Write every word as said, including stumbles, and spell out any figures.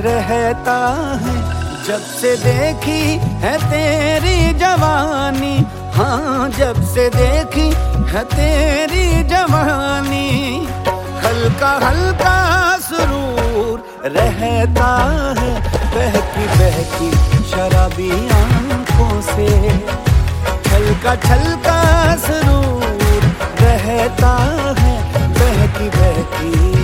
रहता है। जब से देखी है तेरी जवानी, हाँ जब से देखी है तेरी जवानी, हल्का हल्का सुरूर रहता है बहकी बहकी शराबी आंखों से। छलका छलका सुरूर रहता है बहकी बहकी